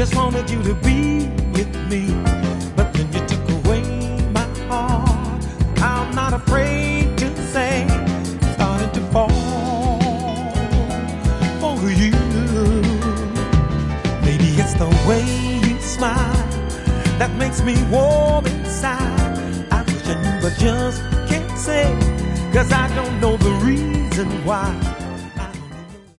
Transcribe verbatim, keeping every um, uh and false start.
just wanted you to be with me, but then you took away my heart. I'm not afraid to say, I'm starting to fall for you. Maybe it's the way you smile that makes me warm inside. I wish I knew, but just can't say, 'cause I don't know the reason why.